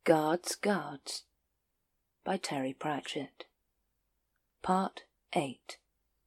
Guards, Guards by Terry Pratchett. Part 8.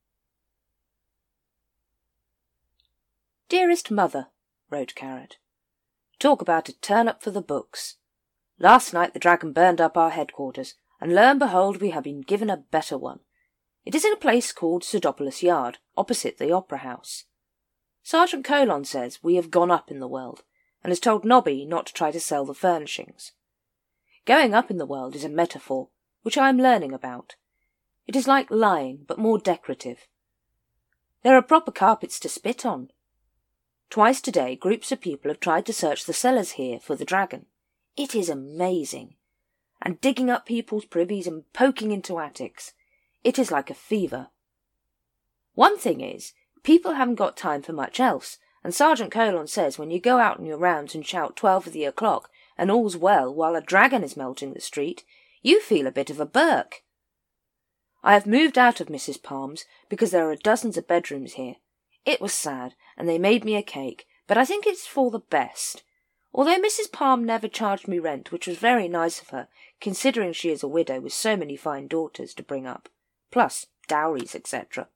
Dearest Mother, wrote Carrot, talk about a turn-up for the books. Last night the dragon burned up our headquarters, and lo and behold we have been given a better one. It is in a place called Pseudopolis Yard, opposite the Opera House. Sergeant Colon says we have gone up in the world, and has told Nobby not to try to sell the furnishings. Going up in the world is a metaphor, which I am learning about. It is like lying, but more decorative. There are proper carpets to spit on. Twice today groups of people have tried to search the cellars here for the dragon. It is amazing. And digging up people's privies and poking into attics. It is like a fever. One thing is, people haven't got time for much else, and Sergeant Colon says when you go out on your rounds and shout 12 of the o'clock, and all's well while a dragon is melting the street, you feel a bit of a Burke. I have moved out of Mrs. Palm's because there are dozens of bedrooms here. It was sad, and they made me a cake, but I think it's for the best. Although Mrs. Palm never charged me rent, which was very nice of her, considering she is a widow with so many fine daughters to bring up, plus dowries, etc.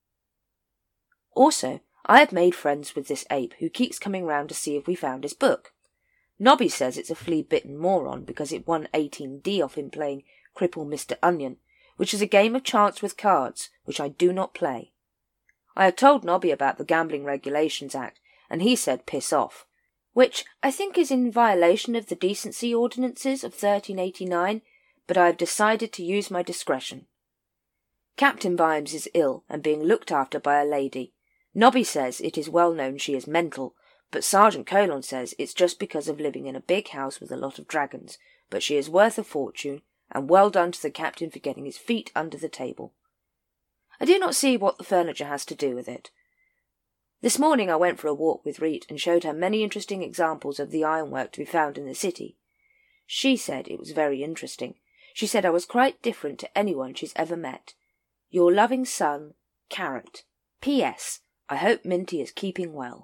Also, I have made friends with this ape who keeps coming round to see if we found his book. Nobby says it's a flea-bitten moron because it won 18D off him playing Cripple Mr. Onion, which is a game of chance with cards, which I do not play. I have told Nobby about the Gambling Regulations Act, and he said piss off, which I think is in violation of the Decency Ordinances of 1389, but I have decided to use my discretion. Captain Vimes is ill and being looked after by a lady. Nobby says it is well known she is mental, but Sergeant Colon says it's just because of living in a big house with a lot of dragons, but she is worth a fortune, and well done to the captain for getting his feet under the table. I do not see what the furniture has to do with it. This morning I went for a walk with Reet and showed her many interesting examples of the ironwork to be found in the city. She said it was very interesting. She said I was quite different to anyone she's ever met. Your loving son, Carrot. P.S. I hope Minty is keeping well.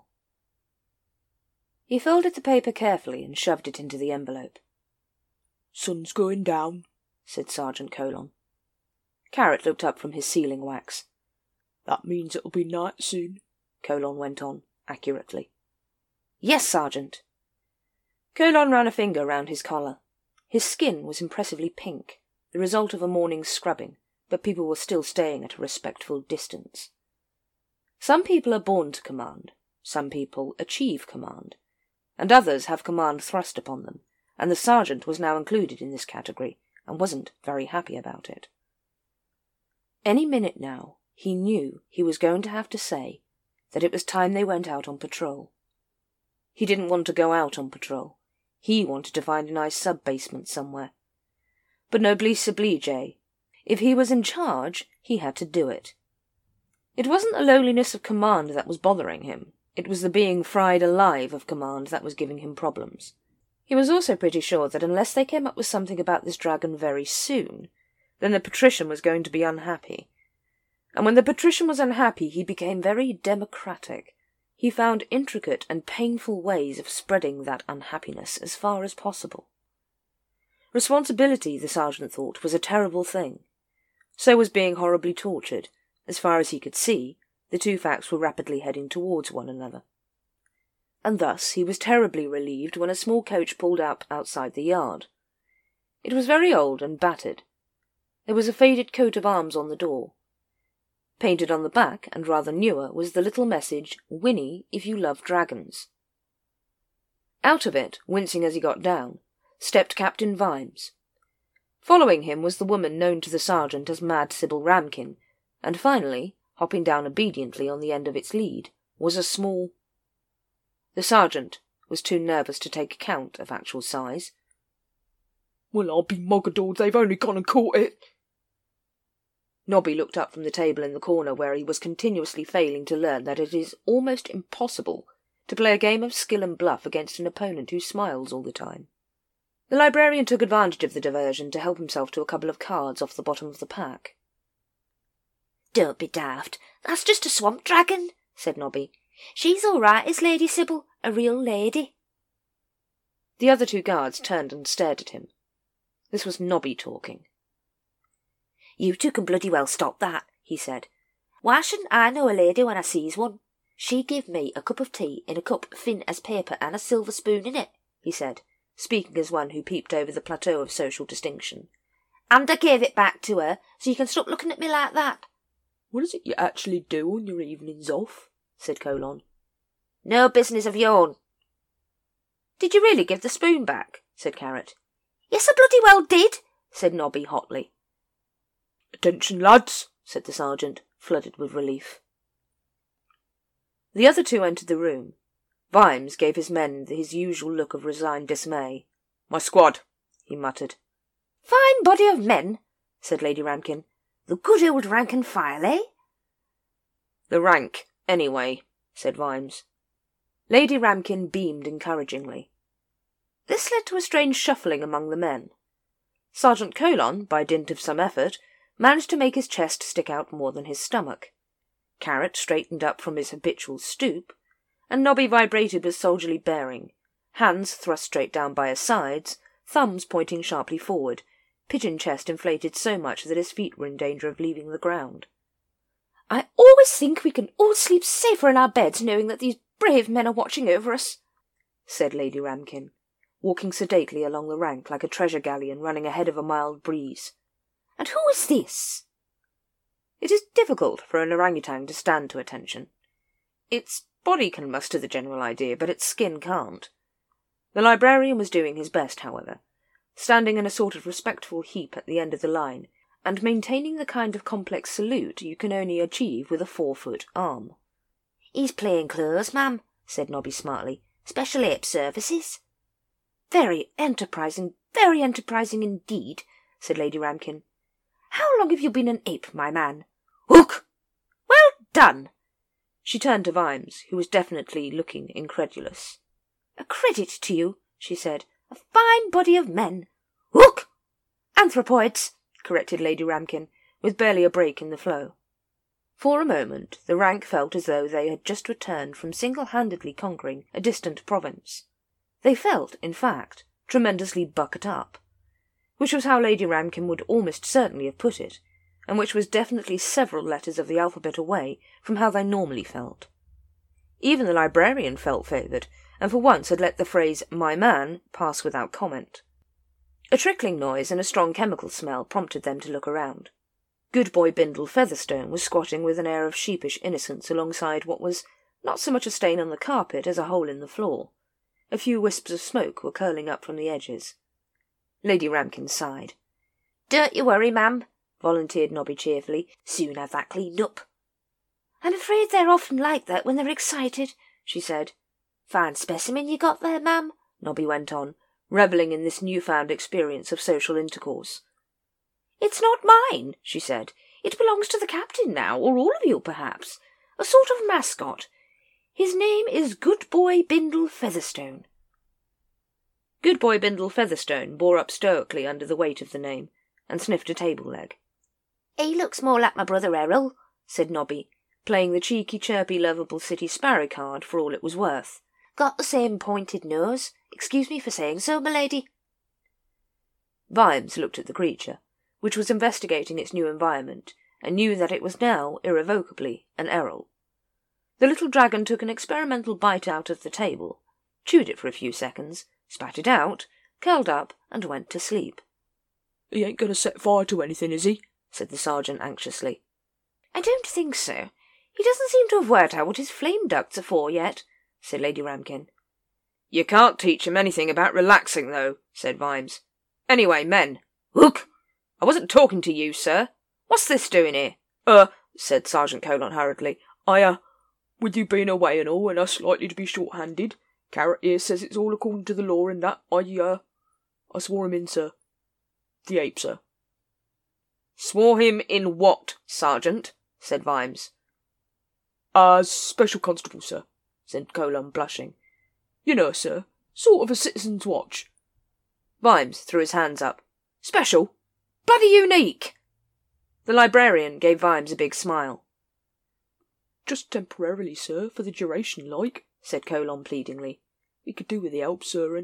He folded the paper carefully and shoved it into the envelope. Sun's going down, said Sergeant Colon. Carrot looked up from his sealing wax. That means it'll be night soon, Colon went on, accurately. Yes, Sergeant. Colon ran a finger round his collar. His skin was impressively pink, the result of a morning's scrubbing, but people were still staying at a respectful distance. Some people are born to command, some people achieve command, and others have command thrust upon them, and the sergeant was now included in this category, and wasn't very happy about it. Any minute now, he knew he was going to have to say that it was time they went out on patrol. He didn't want to go out on patrol. He wanted to find a nice sub-basement somewhere. But noblesse oblige. If he was in charge, he had to do it. It wasn't the loneliness of command that was bothering him. It was the being fried alive of command that was giving him problems. He was also pretty sure that unless they came up with something about this dragon very soon, then the patrician was going to be unhappy. And when the patrician was unhappy, he became very democratic. He found intricate and painful ways of spreading that unhappiness as far as possible. Responsibility, the sergeant thought, was a terrible thing. So was being horribly tortured. As far as he could see, the two facts were rapidly heading towards one another. And thus he was terribly relieved when a small coach pulled up outside the yard. It was very old and battered. There was a faded coat of arms on the door. Painted on the back, and rather newer, was the little message, Winnie if you love dragons. Out of it, wincing as he got down, stepped Captain Vimes. Following him was the woman known to the sergeant as Mad Sybil Ramkin, and finally, hopping down obediently on the end of its lead, was a small... The sergeant was too nervous to take account of actual size. Well, I'll be mogadord, they've only gone and caught it. Nobby looked up from the table in the corner where he was continuously failing to learn that it is almost impossible to play a game of skill and bluff against an opponent who smiles all the time. The librarian took advantage of the diversion to help himself to a couple of cards off the bottom of the pack. Don't be daft. That's just a swamp dragon, said Nobby. She's all right, is Lady Sybil, a real lady. The other two guards turned and stared at him. This was Nobby talking. "You two can bloody well stop that," he said. "Why shouldn't I know a lady when I sees one? She give me a cup of tea in a cup thin as paper and a silver spoon in it," he said, speaking as one who peeped over the plateau of social distinction. "And I gave it back to her, so you can stop looking at me like that." "What is it you actually do on your evenings off?" said Colon. "No business of yourn." "Did you really give the spoon back?" said Carrot. "Yes, I bloody well did," said Nobby hotly. "Attention, lads," said the sergeant, flooded with relief. The other two entered the room. Vimes gave his men his usual look of resigned dismay. "My squad," he muttered. "Fine body of men," said Lady Ramkin. "The good old rank and file, eh?" "The rank, anyway," said Vimes. Lady Ramkin beamed encouragingly. This led to a strange shuffling among the men. Sergeant Colon, by dint of some effort, managed to make his chest stick out more than his stomach. Carrot straightened up from his habitual stoop, and Nobby vibrated with soldierly bearing, hands thrust straight down by his sides, thumbs pointing sharply forward, pigeon chest inflated so much that his feet were in danger of leaving the ground. "I always think we can all sleep safer in our beds knowing that these brave men are watching over us," said Lady Ramkin, walking sedately along the rank like a treasure galleon running ahead of a mild breeze. "And who is this?" It is difficult for an orangutan to stand to attention. Its body can muster the general idea, but its skin can't. The librarian was doing his best, however, standing in a sort of respectful heap at the end of the line, and maintaining the kind of complex salute you can only achieve with a 4-foot arm. "He's plain clothes, ma'am," said Nobby smartly. "Special ape services." Very enterprising indeed," said Lady Ramkin. "How long have you been an ape, my man?" "Hook!" "Well done!" She turned to Vimes, who was definitely looking incredulous. "A credit to you," she said. "A fine body of men." "Hook!" "Anthropoids," corrected Lady Ramkin, with barely a break in the flow. For a moment the rank felt as though they had just returned from single-handedly conquering a distant province. They felt, in fact, tremendously bucket up, which was how Lady Ramkin would almost certainly have put it, and which was definitely several letters of the alphabet away from how they normally felt. Even the librarian felt favoured, and for once had let the phrase "my man" pass without comment. A trickling noise and a strong chemical smell prompted them to look around. Good boy Bindle Featherstone was squatting with an air of sheepish innocence alongside what was not so much a stain on the carpet as a hole in the floor. A few wisps of smoke were curling up from the edges. Lady Ramkin sighed. "Don't you worry, ma'am," volunteered Nobby cheerfully. "Soon have that cleaned up." "I'm afraid they're often like that when they're excited," she said. "Fine specimen you got there, ma'am," Nobby went on, revelling in this new-found experience of social intercourse. "It's not mine," she said. "It belongs to the captain now, or all of you, perhaps. A sort of mascot. His name is Good Boy Bindle Featherstone." Good Boy Bindle Featherstone bore up stoically under the weight of the name, and sniffed a table leg. "He looks more like my brother Errol," said Nobby, playing the cheeky, chirpy, lovable city sparrow card for all it was worth. "Got the same pointed nose. Excuse me for saying so, my lady." Vimes looked at the creature, which was investigating its new environment, and knew that it was now irrevocably an Errol. The little dragon took an experimental bite out of the table, chewed it for a few seconds, spat it out, curled up, and went to sleep. "He ain't going to set fire to anything, is he?" said the sergeant anxiously. "I don't think so. He doesn't seem to have worked out what his flame ducts are for yet," said Lady Ramkin. "You can't teach him anything about relaxing, though," said Vimes. "Anyway, men." "Hook! I wasn't talking to you, sir. What's this doing here?" Said Sergeant Colon hurriedly. With you being away and all, and us likely to be short-handed, Carrot here says it's all according to the law and that I swore him in, sir. The ape, sir." "Swore him in what, Sergeant?" said Vimes. "As Special Constable, sir," said Colon, blushing. "You know, sir, sort of a citizen's watch." Vimes threw his hands up. "Special? Bloody unique!" The librarian gave Vimes a big smile. "Just temporarily, sir, for the duration, like," said Colon pleadingly. "We could do with the help, sir, and,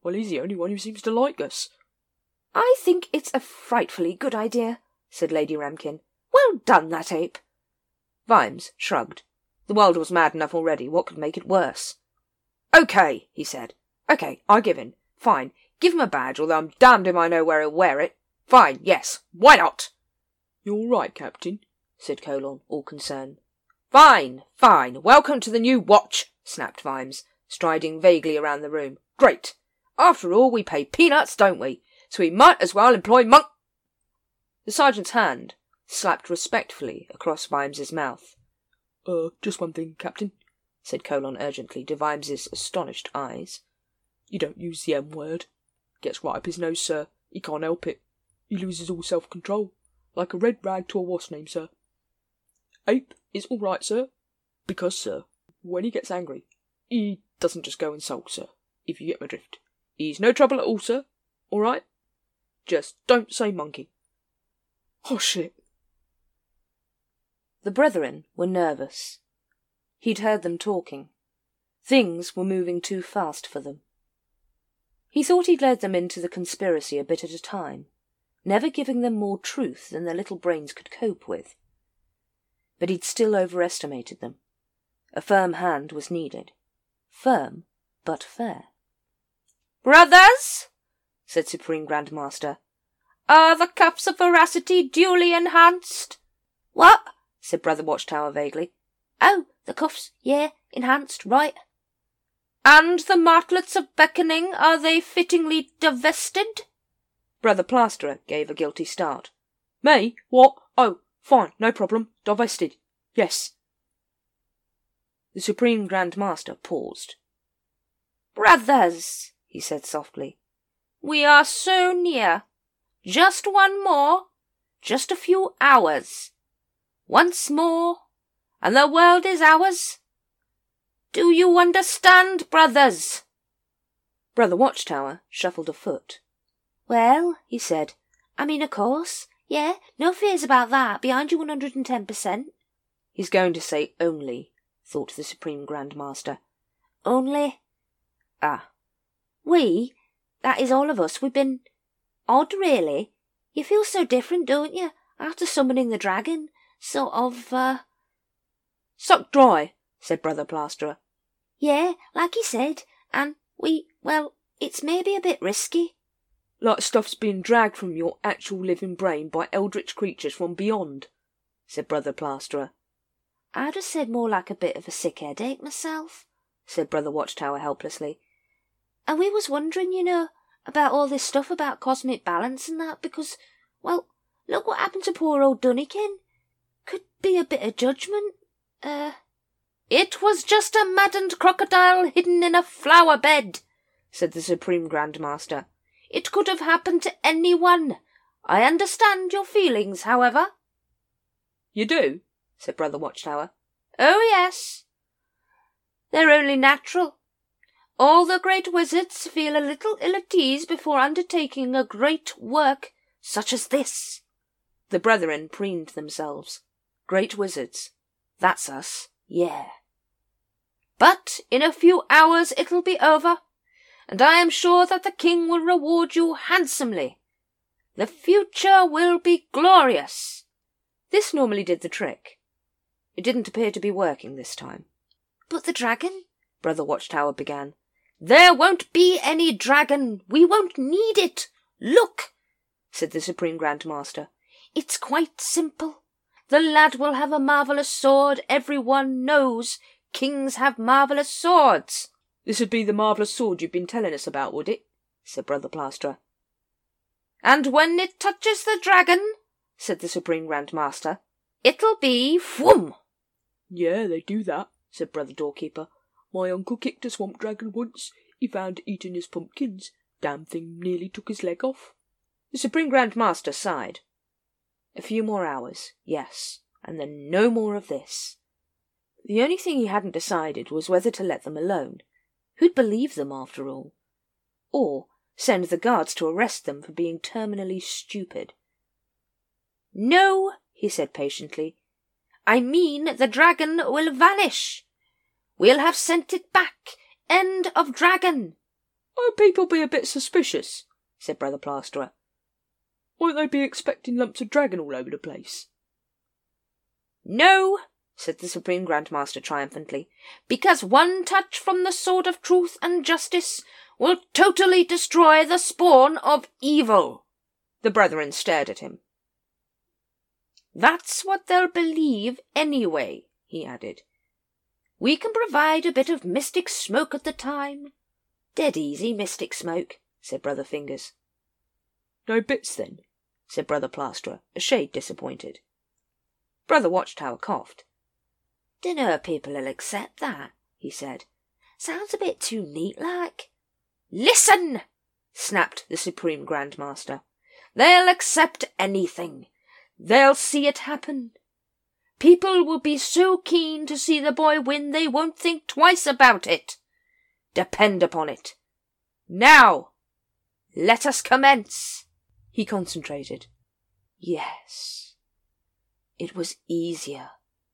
Well, he's the only one who seems to like us. I think it's a frightfully good idea, said Lady Ramkin. Well done, that ape. Vimes shrugged. The world was mad enough already. What could make it worse? OK, he said. OK, I give in. Fine. Give him a badge, although I'm damned if I know where he'll wear it. Fine, yes. Why not? You're all right, Captain, said Colon, all concerned. Fine, fine. Welcome to the new watch, snapped Vimes, striding vaguely around the room. Great. After all, we pay peanuts, don't we? So we might as well employ monk... The sergeant's hand slapped respectfully across Vimes's mouth. Just one thing, Captain, said Colon urgently to Vimes's astonished eyes. You don't use the M-word. Gets right up his nose, sir. He can't help it. He loses all self-control. Like a red rag to a wasp name, sir. Ape is all right, sir. Because, sir, when he gets angry, he doesn't just go and sulk, sir, if you get my drift. He's no trouble at all, sir. All right? Just don't say monkey. Oh, shit. The brethren were nervous. He'd heard them talking. Things were moving too fast for them. He thought he'd led them into the conspiracy a bit at a time, never giving them more truth than their little brains could cope with. But he'd still overestimated them. A firm hand was needed. Firm, but fair. "Brothers," said Supreme Grand Master, "are the cuffs of veracity duly enhanced?" "What?" said Brother Watchtower vaguely. "Oh, the cuffs, yeah, enhanced, right." "And the martlets of beckoning, are they fittingly divested?" Brother Plasterer gave a guilty start. "Me? What? Oh, fine, no problem. Divested. Yes." The Supreme Grand Master paused. "Brothers," he said softly, "we are so near. Just one more. Just a few hours. Once more, and the world is ours. Do you understand, brothers?" Brother Watchtower shuffled a foot. "Well," he said, "I mean, of course. Yeah, no fears about that. Behind you 110%. He's going to say only, thought the Supreme Grand Master. Only? Ah. We, that is all of us, we've been... odd, really. You feel so different, don't you, after summoning the dragon? Sort of, Sucked dry, said Brother Plasterer. Yeah, like he said, and well, it's maybe a bit risky. Like stuff's being dragged from your actual living brain by eldritch creatures from beyond, said Brother Plasterer. I'd have said more like a bit of a sick headache myself, said Brother Watchtower helplessly. And we was wondering, you know, about all this stuff about cosmic balance and that, because, well, look what happened to poor old Dunnikin. Could be a bit of judgment. It was just a maddened crocodile hidden in a flower bed, said the Supreme Grand Master. It could have happened to anyone. I understand your feelings, however. You do? Said Brother Watchtower. Oh, yes. They're only natural. All the great wizards feel a little ill at ease before undertaking a great work such as this. The brethren preened themselves. Great wizards. That's us. Yeah. But in a few hours it'll be over, and I am sure that the king will reward you handsomely. The future will be glorious. This normally did the trick. It didn't appear to be working this time. But the dragon? Brother Watchtower began. There won't be any dragon. We won't need it. Look, said the Supreme Grand Master. It's quite simple. The lad will have a marvellous sword. Everyone knows kings have marvellous swords. This would be the marvellous sword you've been telling us about, would it? Said Brother Plasterer. And when it touches the dragon, said the Supreme Grand Master, it'll be whoom. Yeah, they do that, said Brother Doorkeeper. My uncle kicked a swamp dragon once. He found it eating his pumpkins. Damn thing nearly took his leg off. The Supreme Grand Master sighed. A few more hours, yes, and then no more of this. The only thing he hadn't decided was whether to let them alone. Who'd believe them, after all? Or send the guards to arrest them for being terminally stupid. No, he said patiently. I mean the dragon will vanish. We'll have sent it back. End of dragon. Oh, people be a bit suspicious, said Brother Plasterer. Won't they be expecting lumps of dragon all over the place? No, said the Supreme Grand Master triumphantly, because one touch from the sword of truth and justice will totally destroy the spawn of evil. The brethren stared at him. That's what they'll believe anyway, he added. We can provide a bit of mystic smoke at the time. Dead easy mystic smoke, said Brother Fingers. No bits then, said Brother Plasterer, a shade disappointed. Brother Watchtower coughed. Dunno people'll accept that, he said. Sounds a bit too neat-like. Listen, snapped the Supreme Grand Master. They'll accept anything. They'll see it happen. People will be so keen to see the boy win they won't think twice about it. Depend upon it. Now, let us commence. He concentrated. Yes. It was easier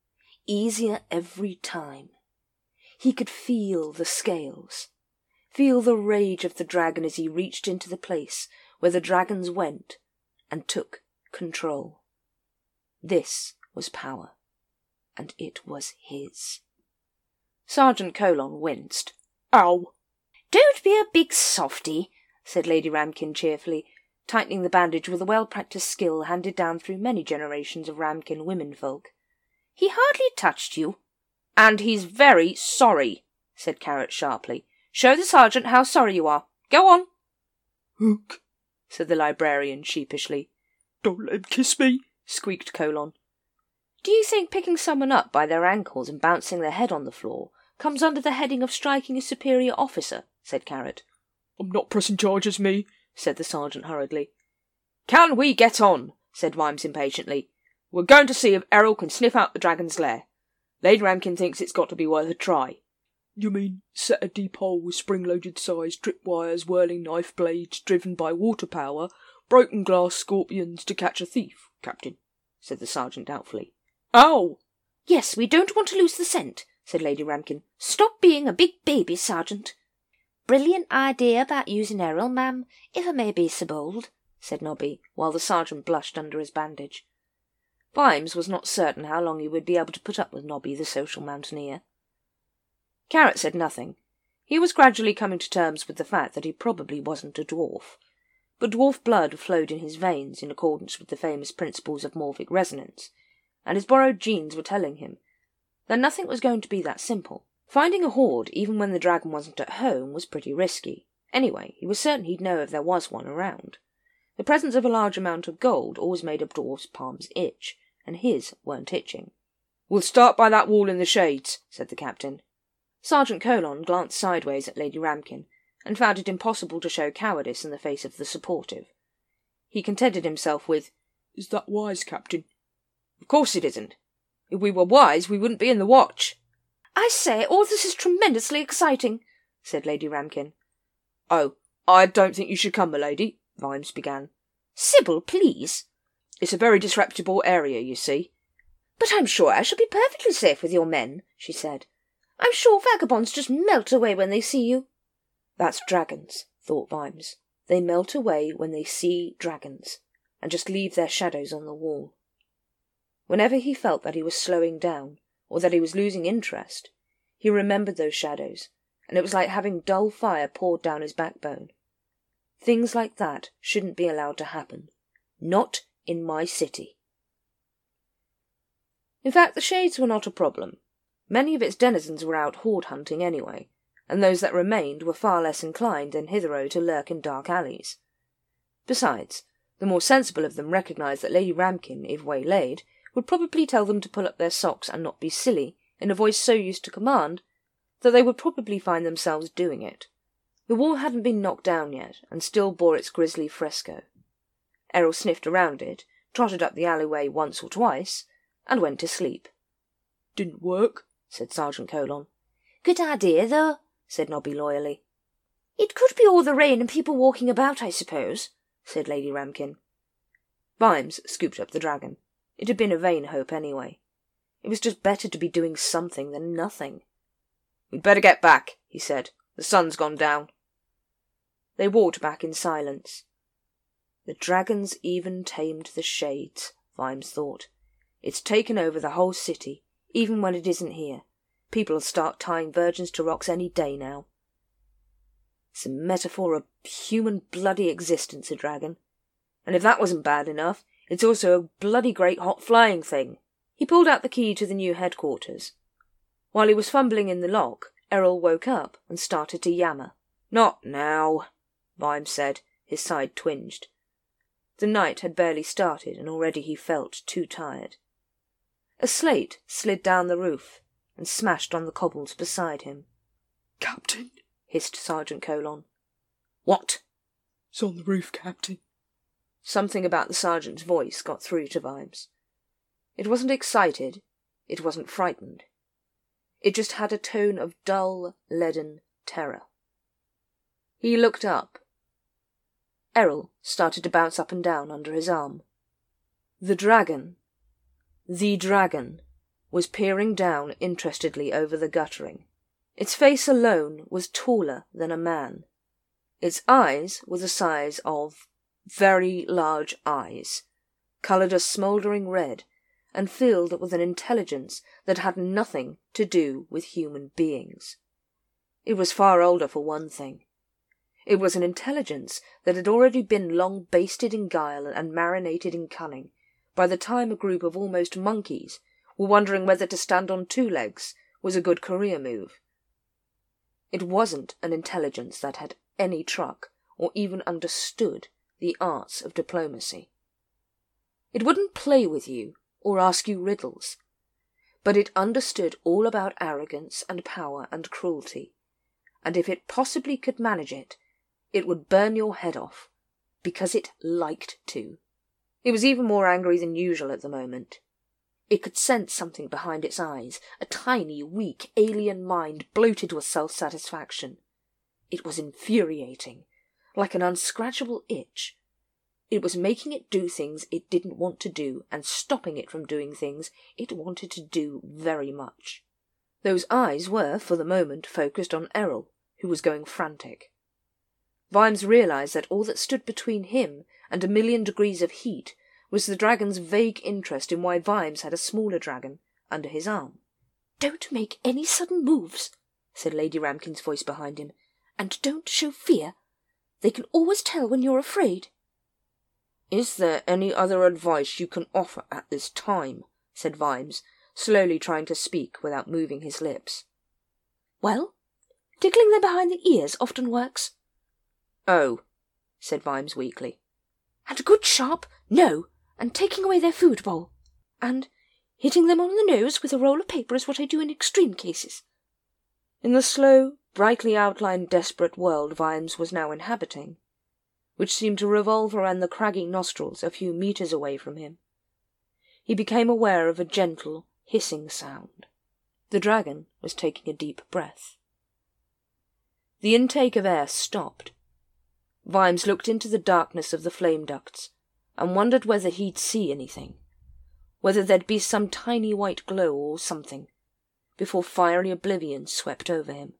every time. He could feel the scales, feel the rage of the dragon as he reached into the place where the dragons went and took control. This was power, and it was his. Sergeant Colon winced. Ow! Don't be a big softy, said Lady Ramkin cheerfully, tightening the bandage with a well-practised skill handed down through many generations of Ramkin womenfolk. He hardly touched you. And he's very sorry, said Carrot sharply. Show the sergeant how sorry you are. Go on. Hook, said the librarian sheepishly. Don't let him kiss me, squeaked Colon. Do you think picking someone up by their ankles and bouncing their head on the floor comes under the heading of striking a superior officer? Said Carrot. I'm not pressing charges, me, said the sergeant hurriedly. Can we get on? Said Vimes impatiently. We're going to see if Errol can sniff out the dragon's lair. Lady Ramkin thinks it's got to be worth a try. You mean set a deep hole with spring-loaded sized tripwires, whirling knife blades driven by water power, broken glass scorpions to catch a thief, Captain, said the sergeant doubtfully. Ow! Yes, we don't want to lose the scent, said Lady Ramkin. Stop being a big baby, Sergeant. Brilliant idea about using Errol, ma'am, if I may be so bold, said Nobby, while the sergeant blushed under his bandage. Vimes was not certain how long he would be able to put up with Nobby, the social mountaineer. Carrot said nothing. He was gradually coming to terms with the fact that he probably wasn't a dwarf, but dwarf blood flowed in his veins in accordance with the famous principles of morphic resonance, and his borrowed genes were telling him that nothing was going to be that simple. Finding a hoard, even when the dragon wasn't at home, was pretty risky. Anyway, he was certain he'd know if there was one around. The presence of a large amount of gold always made a dwarf's palms itch, and his weren't itching. We'll start by that wall in the shades, said the captain. Sergeant Colon glanced sideways at Lady Ramkin, and found it impossible to show cowardice in the face of the supportive. He contented himself with, Is that wise, Captain? Of course it isn't. If we were wise, we wouldn't be in the watch. I say, all this is tremendously exciting, said Lady Ramkin. Oh, I don't think you should come, m'lady, Vimes began. Sybil, please. It's a very disreputable area, you see. But I'm sure I shall be perfectly safe with your men, she said. I'm sure vagabonds just melt away when they see you. That's dragons, thought Vimes. They melt away when they see dragons, and just leave their shadows on the wall. Whenever he felt that he was slowing down, or that he was losing interest, he remembered those shadows, and it was like having dull fire poured down his backbone. Things like that shouldn't be allowed to happen. Not in my city. In fact, the shades were not a problem. Many of its denizens were out hoard hunting anyway, and those that remained were far less inclined than hitherto to lurk in dark alleys. Besides, the more sensible of them recognised that Lady Ramkin, if waylaid, would probably tell them to pull up their socks and not be silly, in a voice so used to command that they would probably find themselves doing it. The wall hadn't been knocked down yet, and still bore its grisly fresco. Errol sniffed around it, trotted up the alleyway once or twice, and went to sleep. Didn't work, said Sergeant Colon. Good idea, though, said Nobby loyally. It could be all the rain and people walking about, I suppose, said Lady Ramkin. Vimes scooped up the dragon. It had been a vain hope anyway. It was just better to be doing something than nothing. We'd better get back, he said. The sun's gone down. They walked back in silence. The dragon's even tamed the shades, Vimes thought. It's taken over the whole city, even when it isn't here. People'll start tying virgins to rocks any day now. It's a metaphor of human bloody existence, a dragon. And if that wasn't bad enough, it's also a bloody great hot flying thing. He pulled out the key to the new headquarters. While he was fumbling in the lock, Errol woke up and started to yammer. "Not now," Vimes said, his side twinged. The night had barely started, and already he felt too tired. A slate slid down the roof and smashed on the cobbles beside him. "Captain," hissed Sergeant Colon. "What?" "It's on the roof, Captain." Something about the sergeant's voice got through to Vimes. It wasn't excited, it wasn't frightened. It just had a tone of dull, leaden terror. He looked up. Errol started to bounce up and down under his arm. The dragon, was peering in interestedly over the guttering. Its face alone was taller than a man. Its eyes were the size of very large eyes, coloured a smouldering red, and filled with an intelligence that had nothing to do with human beings. It was far older, for one thing. It was an intelligence that had already been long basted in guile and marinated in cunning, by the time a group of almost monkeys were wondering whether to stand on 2 legs was a good career move. It wasn't an intelligence that had any truck or even understood the arts of diplomacy. It wouldn't play with you or ask you riddles, but it understood all about arrogance and power and cruelty, and if it possibly could manage it, it would burn your head off, because it liked to. It was even more angry than usual at the moment. It could sense something behind its eyes, a tiny, weak, alien mind bloated with self-satisfaction. It was infuriating, like an unscratchable itch. It was making it do things it didn't want to do and stopping it from doing things it wanted to do very much. Those eyes were, for the moment, focused on Errol, who was going frantic. Vimes realised that all that stood between him and 1,000,000 degrees of heat was the dragon's vague interest in why Vimes had a smaller dragon under his arm. "Don't make any sudden moves," said Lady Ramkin's voice behind him, "and don't show fear. They can always tell when you're afraid." "Is there any other advice you can offer at this time?" said Vimes, slowly trying to speak without moving his lips. "Well, tickling them behind the ears often works." "Oh," said Vimes weakly. "And a good sharp no, and taking away their food bowl. And hitting them on the nose with a roll of paper is what I do in extreme cases." In the slow, brightly outlined, desperate world Vimes was now inhabiting, which seemed to revolve around the craggy nostrils a few metres away from him, he became aware of a gentle, hissing sound. The dragon was taking a deep breath. The intake of air stopped. Vimes looked into the darkness of the flame ducts and wondered whether he'd see anything, whether there'd be some tiny white glow or something, before fiery oblivion swept over him.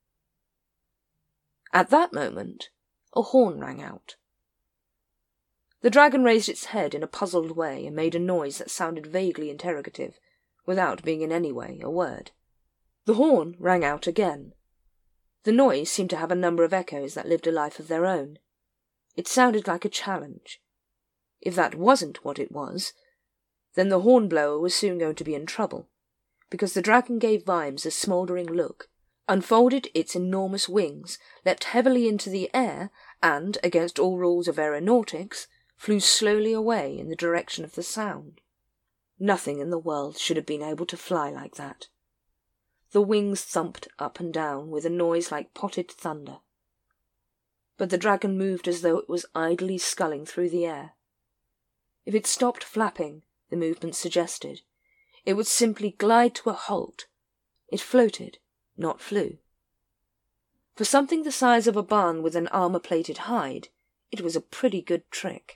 At that moment, a horn rang out. The dragon raised its head in a puzzled way and made a noise that sounded vaguely interrogative, without being in any way a word. The horn rang out again. The noise seemed to have a number of echoes that lived a life of their own. It sounded like a challenge. If that wasn't what it was, then the hornblower was soon going to be in trouble, because the dragon gave Vimes a smouldering look, unfolded its enormous wings, leapt heavily into the air, and, against all rules of aeronautics, flew slowly away in the direction of the sound. Nothing in the world should have been able to fly like that. The wings thumped up and down with a noise like potted thunder. But the dragon moved as though it was idly sculling through the air. If it stopped flapping, the movement suggested, it would simply glide to a halt. It floated, not flew. For something the size of a barn with an armour-plated hide, it was a pretty good trick.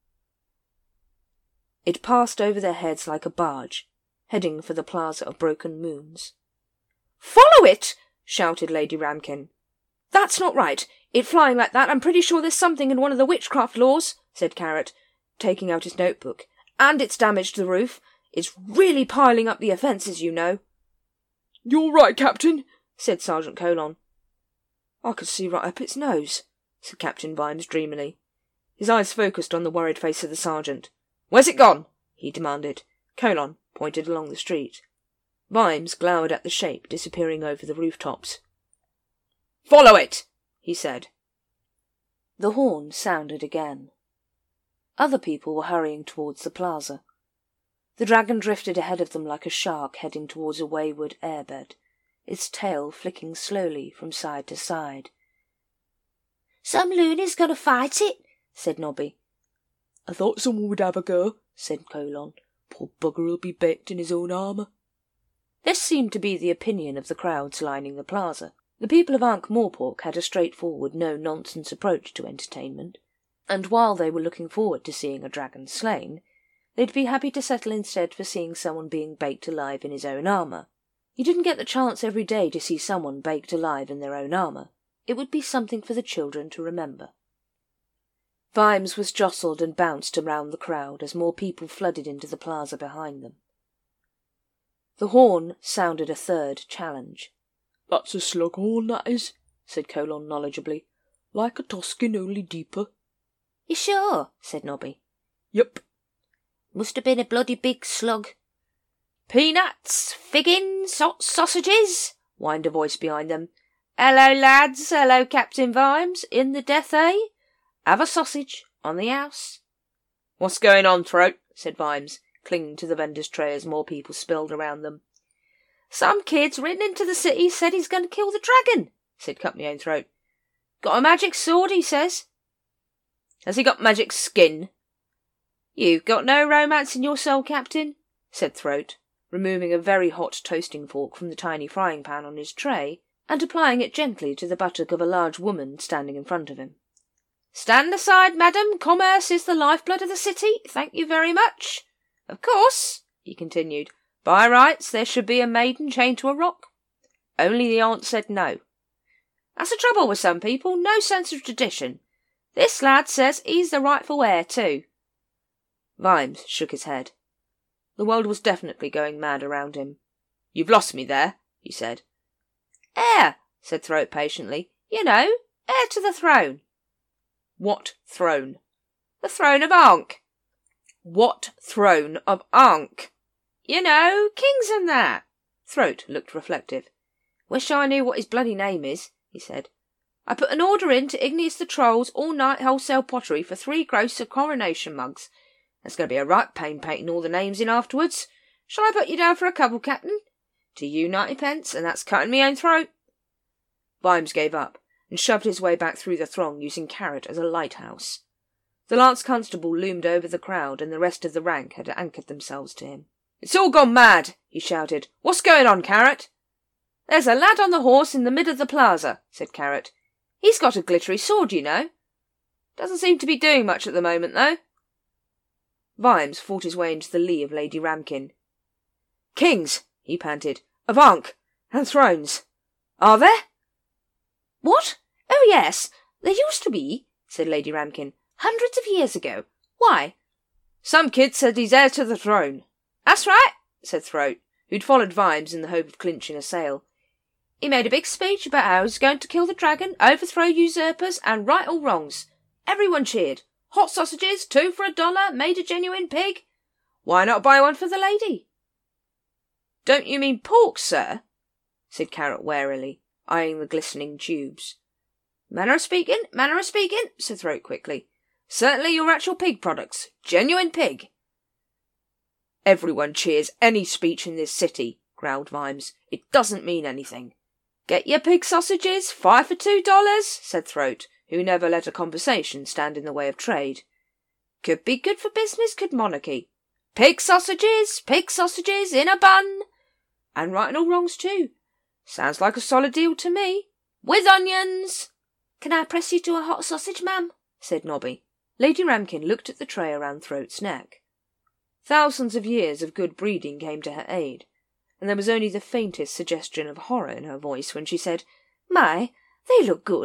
It passed over their heads like a barge, heading for the Plaza of Broken Moons. "Follow it!" shouted Lady Ramkin. "That's not right. It flying like that, I'm pretty sure there's something in one of the witchcraft laws, said Carrot, taking out his notebook. And it's damaged the roof. It's really piling up the offences, you know. You're right, Captain, said Sergeant Colon. I could see right up its nose, said Captain Vimes dreamily. His eyes focused on the worried face of the sergeant. Where's it gone? He demanded. Colon pointed along the street. Vimes glowered at the shape disappearing over the rooftops. Follow it, he said. The horn sounded again. Other people were hurrying towards the plaza. The dragon drifted ahead of them like a shark heading towards a wayward airbed, its tail flicking slowly from side to side. Some loony's going to fight it, said Nobby. I thought someone would have a go, said Colon. Poor bugger will be baked in his own armour. This seemed to be the opinion of the crowds lining the plaza. The people of Ankh-Morpork had a straightforward, no-nonsense approach to entertainment, and while they were looking forward to seeing a dragon slain, they'd be happy to settle instead for seeing someone being baked alive in his own armour. You didn't get the chance every day to see someone baked alive in their own armour. It would be something for the children to remember. Vimes was jostled and bounced around the crowd as more people flooded into the plaza behind them. The horn sounded a third challenge. That's a slug horn, that is, said Colon knowledgeably. Like a Toskin, only deeper. You sure? Said Nobby. Yep. Must have been a bloody big slug. Peanuts, figgins, hot sausages, whined a voice behind them. Hello, lads. Hello, Captain Vimes. In the death, eh? Have a sausage on the house. What's going on, Throat? Said Vimes, clinging to the vendor's tray as more people spilled around them. Some kid's ridden into the city, said he's going to kill the dragon, said Cut-Me-Own Throat. Got a magic sword, he says. Has he got magic skin? You've got no romance in your soul, Captain, said Throat, removing a very hot toasting fork from the tiny frying pan on his tray and applying it gently to the buttock of a large woman standing in front of him. Stand aside, madam. Commerce is the lifeblood of the city. Thank you very much. Of course, he continued, by rights there should be a maiden chained to a rock. Only the aunt said no. That's the trouble with some people, no sense of tradition. This lad says he's the rightful heir too. Vimes shook his head. The world was definitely going mad around him. You've lost me there, he said. Heir, said Throat patiently. You know, heir to the throne. What throne? The throne of Ankh. What throne of Ankh? You know, kings and that. Throat looked reflective. Wish I knew what his bloody name is, he said. I put an order in to Igneous the Troll's all-night wholesale pottery for 3 gross of coronation mugs. There's going to be a right pain painting all the names in afterwards. Shall I put you down for a couple, Captain? To you 90p, and that's cutting me own throat. Vimes gave up and shoved his way back through the throng using Carrot as a lighthouse. The Lance Constable loomed over the crowd and the rest of the rank had anchored themselves to him. It's all gone mad, he shouted. What's going on, Carrot? There's a lad on the horse in the middle of the plaza, said Carrot. He's got a glittery sword, you know. Doesn't seem to be doing much at the moment, though. Vimes fought his way into the lee of Lady Ramkin. Kings, he panted, of Ankh and thrones. Are there? What? Oh, yes, there used to be, said Lady Ramkin, hundreds of years ago. Why? Some kid said he's heir to the throne. That's right, said Throat, who'd followed Vimes in the hope of clinching a sale. He made a big speech about how he was going to kill the dragon, overthrow usurpers, and right all wrongs. Everyone cheered. Hot sausages, 2 for $1, made a genuine pig. Why not buy one for the lady? Don't you mean pork, sir? Said Carrot warily, eyeing the glistening tubes. Manner of speaking, said Throat quickly. Certainly your actual pig products. Genuine pig. Everyone cheers any speech in this city, growled Vimes. It doesn't mean anything. Get your pig sausages, 5 for $2, said Throat, who never let a conversation stand in the way of trade. Could be good for business, could monarchy. Pig sausages, in a bun. And right and all wrongs too. Sounds like a solid deal to me. With onions. Can I press you to a hot sausage, ma'am? Said Nobby. Lady Ramkin looked at the tray around Throat's neck. Thousands of years of good breeding came to her aid, and there was only the faintest suggestion of horror in her voice when she said, My, they look good.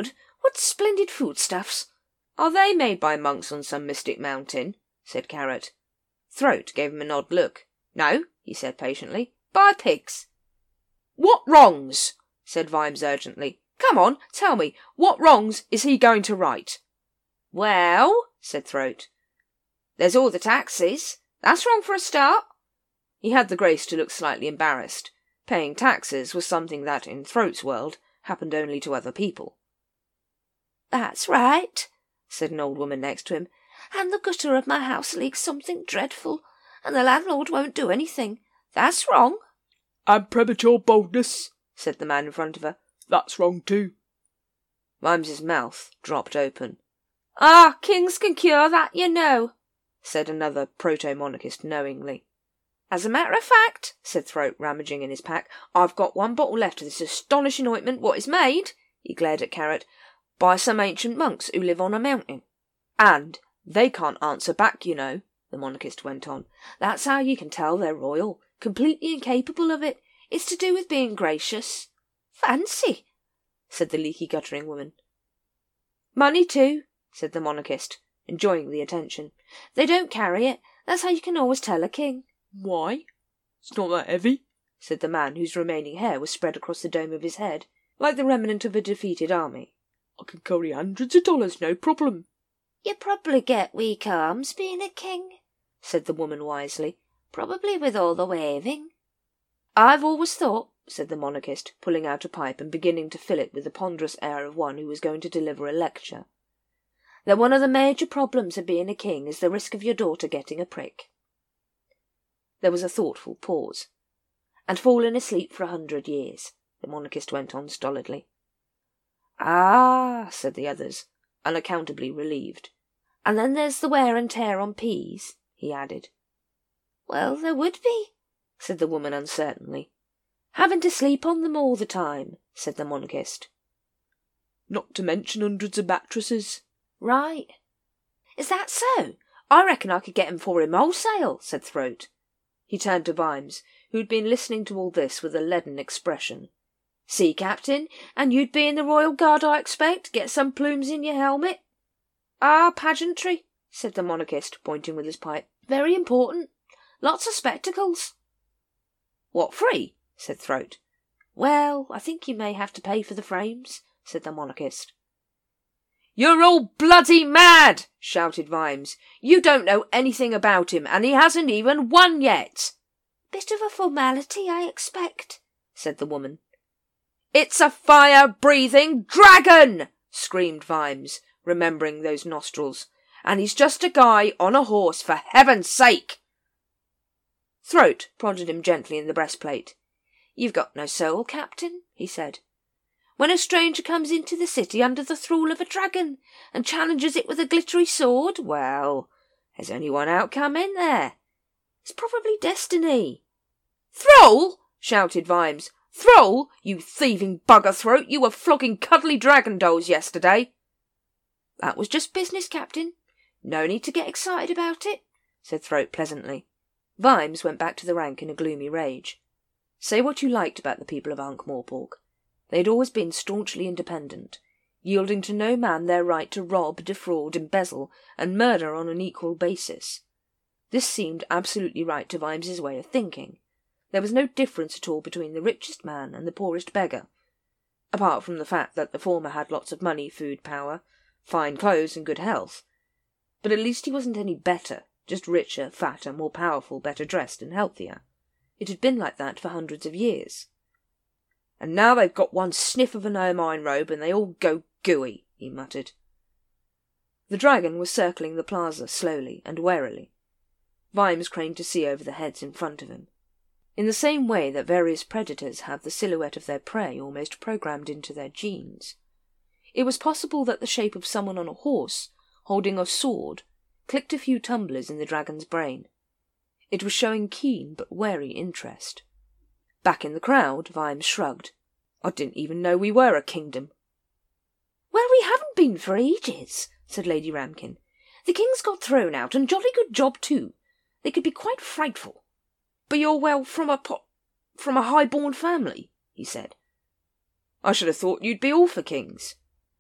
What splendid foodstuffs! Are they made by monks on some mystic mountain? Said Carrot. Throat gave him an odd look. No, he said patiently, by pigs. What wrongs? Said Vimes urgently. Come on, tell me, what wrongs is he going to right? Well, said Throat, there's all the taxes. That's wrong for a start. He had the grace to look slightly embarrassed. Paying taxes was something that, in Throat's world, happened only to other people. That's right, said an old woman next to him, and the gutter of my house leaks something dreadful, and the landlord won't do anything. That's wrong. And premature boldness, said the man in front of her. That's wrong too. Vimes's mouth dropped open. Ah, kings can cure that, you know, said another proto-monarchist knowingly. As a matter of fact, said Throat, rummaging in his pack, I've got one bottle left of this astonishing ointment what is made, he glared at Carrot, by some ancient monks who live on a mountain. And they can't answer back, you know, the monarchist went on. That's how you can tell they're royal, completely incapable of it. It's to do with being gracious. Fancy, said the leaky guttering woman. Money too, said the monarchist, enjoying the attention. They don't carry it. That's how you can always tell a king. Why? It's not that heavy, said the man whose remaining hair was spread across the dome of his head, like the remnant of a defeated army. I can carry hundreds of dollars, no problem. You probably get weak arms being a king, said the woman wisely, probably with all the waving. I've always thought, said the monarchist, pulling out a pipe and beginning to fill it with the ponderous air of one who was going to deliver a lecture, that one of the major problems of being a king is the risk of your daughter getting a prick. There was a thoughtful pause. And fallen asleep for 100 years, the monarchist went on stolidly. Ah, said the others, unaccountably relieved. And then there's the wear and tear on peas, he added. Well, there would be, said the woman uncertainly. Having to sleep on them all the time, said the monarchist. Not to mention hundreds of mattresses. Right. Is that so? I reckon I could get 'em for him wholesale, said Throat. He turned to Vimes, who'd been listening to all this with a leaden expression. See, Captain, and you'd be in the Royal Guard, I expect, get some plumes in your helmet. Ah, pageantry, said the monarchist, pointing with his pipe. Very important. Lots of spectacles. What, free? Said Throat. Well, I think you may have to pay for the frames, said the monarchist. You're all bloody mad, shouted Vimes. You don't know anything about him, and he hasn't even won yet. Bit of a formality, I expect, said the woman. It's a fire-breathing dragon, screamed Vimes, remembering those nostrils, and he's just a guy on a horse, for heaven's sake. Throat prodded him gently in the breastplate. You've got no soul, Captain, he said. When a stranger comes into the city under the thrall of a dragon and challenges it with a glittery sword, well, there's only one outcome in there. It's probably destiny. Thrall! Shouted Vimes. Thrall, you thieving bugger Throat, you were flogging cuddly dragon dolls yesterday. That was just business, Captain. No need to get excited about it, said Throat pleasantly. Vimes went back to the rank in a gloomy rage. Say what you liked about the people of Ankh-Morpork. They had always been staunchly independent, yielding to no man their right to rob, defraud, embezzle, and murder on an equal basis. This seemed absolutely right to Vimes's way of thinking. There was no difference at all between the richest man and the poorest beggar, apart from the fact that the former had lots of money, food, power, fine clothes, and good health. But at least he wasn't any better, just richer, fatter, more powerful, better dressed, and healthier. It had been like that for hundreds of years. And now they've got one sniff of an ermine robe and they all go gooey, he muttered. The dragon was circling the plaza slowly and warily. Vimes craned to see over the heads in front of him. In the same way that various predators have the silhouette of their prey almost programmed into their genes, it was possible that the shape of someone on a horse, holding a sword, clicked a few tumblers in the dragon's brain. It was showing keen but wary interest. Back in the crowd, Vimes shrugged. I didn't even know we were a kingdom. Well, we haven't been for ages, said Lady Ramkin. The king's got thrown out, and jolly good job too. They could be quite frightful. But you're, well, from a high-born family, he said. I should have thought you'd be all for kings.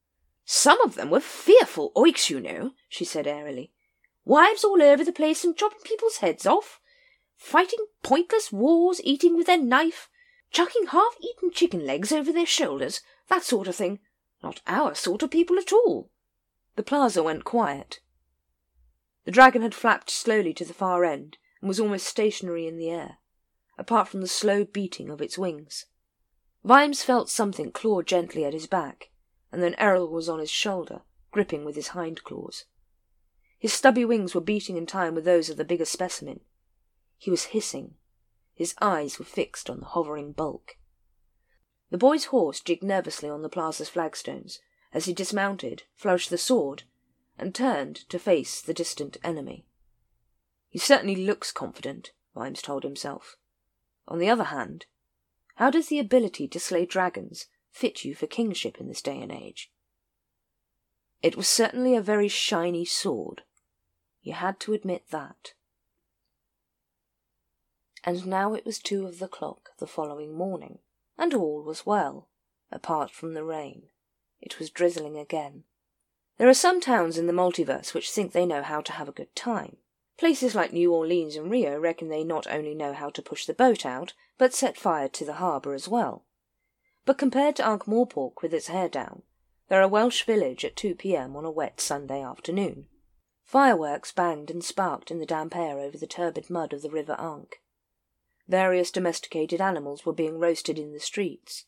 Some of them were fearful oiks, you know, she said airily. Wives all over the place and chopping people's heads off. Fighting pointless wars, eating with their knife, chucking half-eaten chicken legs over their shoulders, that sort of thing. Not our sort of people at all. The plaza went quiet. The dragon had flapped slowly to the far end and was almost stationary in the air, apart from the slow beating of its wings. Vimes felt something claw gently at his back, and then Errol was on his shoulder, gripping with his hind claws. His stubby wings were beating in time with those of the bigger specimen. He was hissing. His eyes were fixed on the hovering bulk. The boy's horse jigged nervously on the plaza's flagstones as he dismounted, flourished the sword, and turned to face the distant enemy. He certainly looks confident, Vimes told himself. On the other hand, how does the ability to slay dragons fit you for kingship in this day and age? It was certainly a very shiny sword. You had to admit that. And now it was 2 of the clock the following morning, and all was well, apart from the rain. It was drizzling again. There are some towns in the multiverse which think they know how to have a good time. Places like New Orleans and Rio reckon they not only know how to push the boat out, but set fire to the harbour as well. But compared to Ankh-Morpork with its hair down, they're a Welsh village at 2 p.m. on a wet Sunday afternoon. Fireworks banged and sparked in the damp air over the turbid mud of the River Ankh. Various domesticated animals were being roasted in the streets.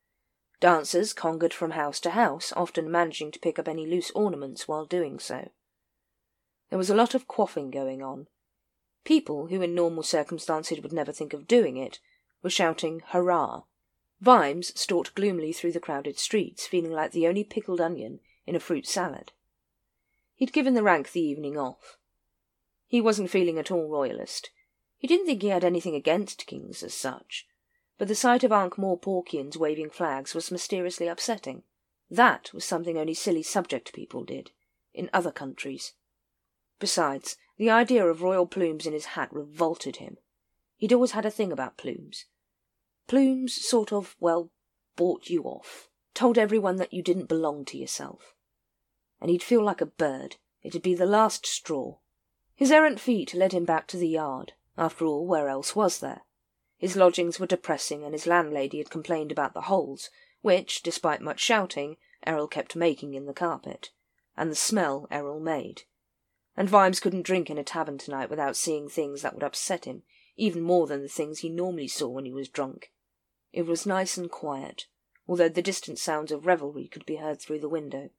Dancers congered from house to house, often managing to pick up any loose ornaments while doing so. There was a lot of quaffing going on. People who in normal circumstances would never think of doing it were shouting hurrah. Vimes stalked gloomily through the crowded streets, feeling like the only pickled onion in a fruit salad. He'd given the rank the evening off. He wasn't feeling at all royalist. He didn't think he had anything against kings as such, but the sight of Ankh-Morporkians waving flags was mysteriously upsetting. That was something only silly subject people did, in other countries. Besides, the idea of royal plumes in his hat revolted him. He'd always had a thing about plumes. Plumes sort of, well, bought you off, told everyone that you didn't belong to yourself. And he'd feel like a bird. It'd be the last straw. His errant feet led him back to the yard. After all, where else was there? His lodgings were depressing, and his landlady had complained about the holes, which, despite much shouting, Errol kept making in the carpet, and the smell Errol made. And Vimes couldn't drink in a tavern tonight without seeing things that would upset him, even more than the things he normally saw when he was drunk. It was nice and quiet, although the distant sounds of revelry could be heard through the window.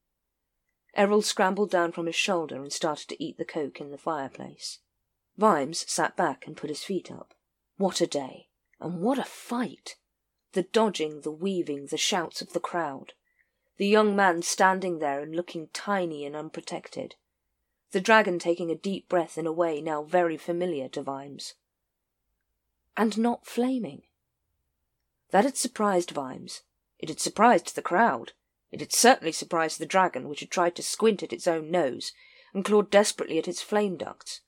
Errol scrambled down from his shoulder and started to eat the coke in the fireplace. Vimes sat back and put his feet up. What a day, and what a fight! The dodging, the weaving, the shouts of the crowd. The young man standing there and looking tiny and unprotected. The dragon taking a deep breath in a way now very familiar to Vimes. And not flaming. That had surprised Vimes. It had surprised the crowd. It had certainly surprised the dragon, which had tried to squint at its own nose and clawed desperately at its flame ducts.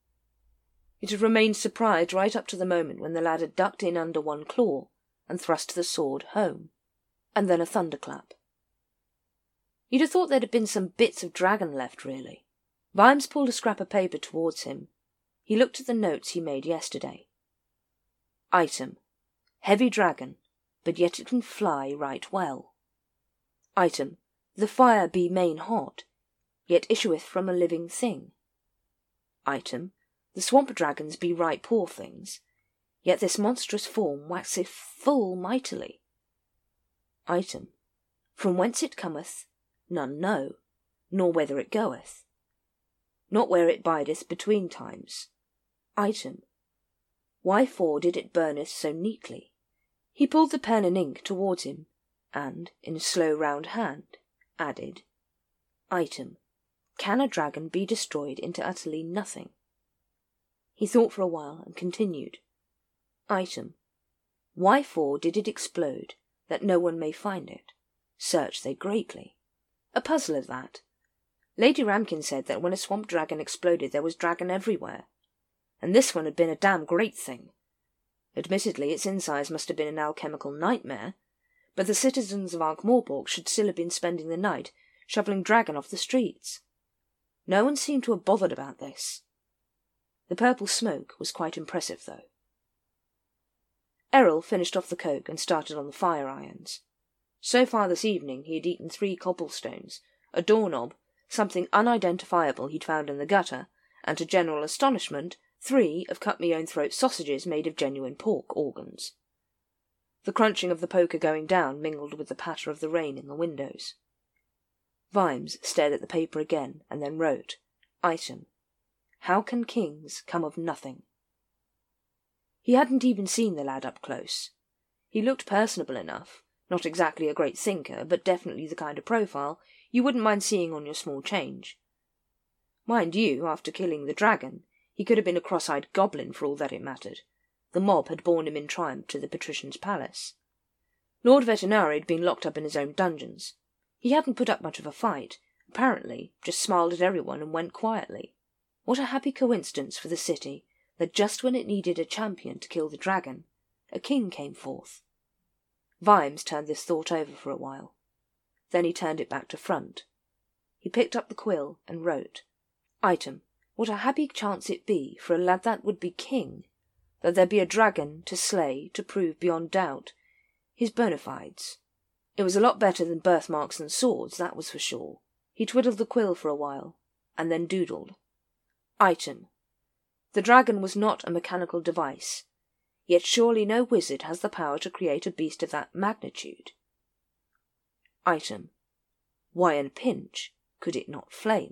It had remained surprised right up to the moment when the lad had ducked in under one claw and thrust the sword home, and then a thunderclap. You'd have thought there'd have been some bits of dragon left, really. Vimes pulled a scrap of paper towards him. He looked at the notes he made yesterday. Item: heavy dragon, but yet it can fly right well. Item: the fire be main hot, yet issueth from a living thing. Item: the swamp dragons be right poor things, yet this monstrous form waxeth full mightily. Item: from whence it cometh, none know, nor whither it goeth, not where it bideth between times. Item: why for did it burneth so neatly? He pulled the pen and ink towards him, and, in a slow round hand, added, Item: can a dragon be destroyed into utterly nothing? He thought for a while and continued, Item: why for did it explode, that no one may find it? Search they greatly. A puzzler that. Lady Ramkin said that when a swamp dragon exploded there was dragon everywhere, and this one had been a damn great thing. Admittedly, its insides must have been an alchemical nightmare, but the citizens of Ankh-Morpork should still have been spending the night shoveling dragon off the streets. No one seemed to have bothered about this. The purple smoke was quite impressive, though. Errol finished off the coke and started on the fire irons. So far this evening he had eaten 3 cobblestones, a doorknob, something unidentifiable he'd found in the gutter, and to general astonishment, 3 of cut-me-own-throat sausages made of genuine pork organs. The crunching of the poker going down mingled with the patter of the rain in the windows. Vimes stared at the paper again and then wrote, "Item. How can kings come of nothing?" He hadn't even seen the lad up close. He looked personable enough, not exactly a great thinker, but definitely the kind of profile you wouldn't mind seeing on your small change. Mind you, after killing the dragon, he could have been a cross-eyed goblin for all that it mattered. The mob had borne him in triumph to the patrician's palace. Lord Vetinari had been locked up in his own dungeons. He hadn't put up much of a fight, apparently, just smiled at everyone and went quietly. What a happy coincidence for the city that just when it needed a champion to kill the dragon, a king came forth. Vimes turned this thought over for a while. Then he turned it back to front. He picked up the quill and wrote, "Item. What a happy chance it be for a lad that would be king, that there be a dragon to slay to prove beyond doubt his bona fides." It was a lot better than birthmarks and swords, that was for sure. He twiddled the quill for a while, and then doodled. "Item. The dragon was not a mechanical device, yet surely no wizard has the power to create a beast of that magnitude. Item. Why in a pinch could it not flame?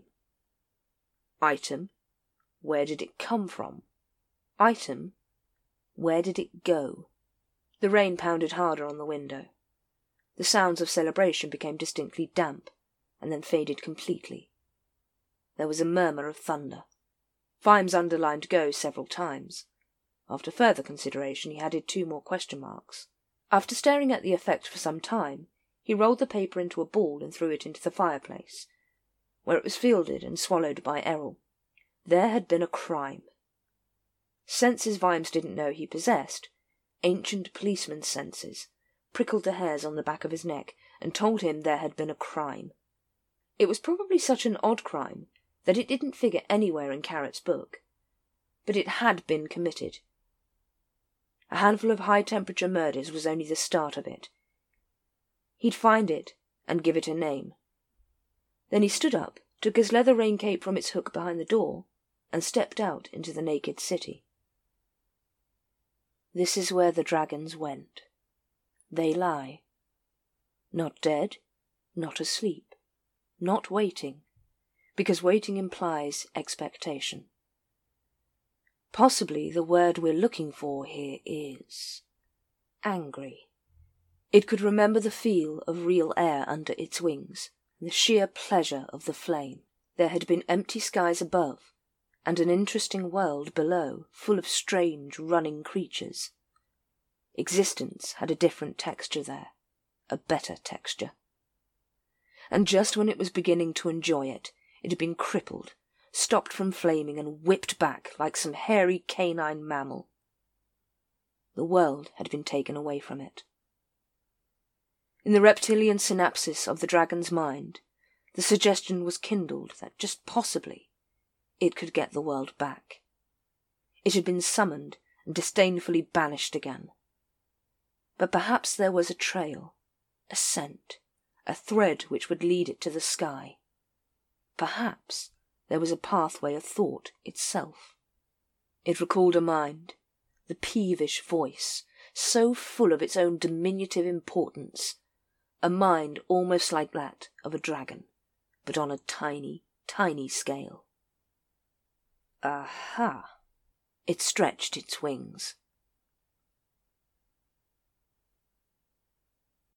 Item. Where did it come from? Item. Where did it go?" The rain pounded harder on the window. The sounds of celebration became distinctly damp, and then faded completely. There was a murmur of thunder. Vimes underlined "go" several times. After further consideration he added 2 more question marks. After staring at the effect for some time, he rolled the paper into a ball and threw it into the fireplace, where it was fielded and swallowed by Errol. There had been a crime. Senses Vimes didn't know he possessed, ancient policeman's senses, prickled the hairs on the back of his neck and told him there had been a crime. It was probably such an odd crime that it didn't figure anywhere in Carrot's book, but it had been committed. A handful of high-temperature murders was only the start of it. He'd find it and give it a name. Then he stood up, took his leather raincape from its hook behind the door, and stepped out into the naked city. This is where the dragons went. They lie. Not dead, not asleep, not waiting, because waiting implies expectation. Possibly the word we're looking for here is angry. It could remember the feel of real air under its wings, the sheer pleasure of the flame. There had been empty skies above, and an interesting world below, full of strange running creatures. Existence had a different texture there, a better texture. And just when it was beginning to enjoy it, it had been crippled, stopped from flaming and whipped back like some hairy canine mammal. The world had been taken away from it. In the reptilian synapses of the dragon's mind, the suggestion was kindled that just possibly it could get the world back. It had been summoned and disdainfully banished again. But perhaps there was a trail, a scent, a thread which would lead it to the sky. Perhaps there was a pathway of thought itself. It recalled a mind, the peevish voice, so full of its own diminutive importance, a mind almost like that of a dragon, but on a tiny, tiny scale. Aha! It stretched its wings.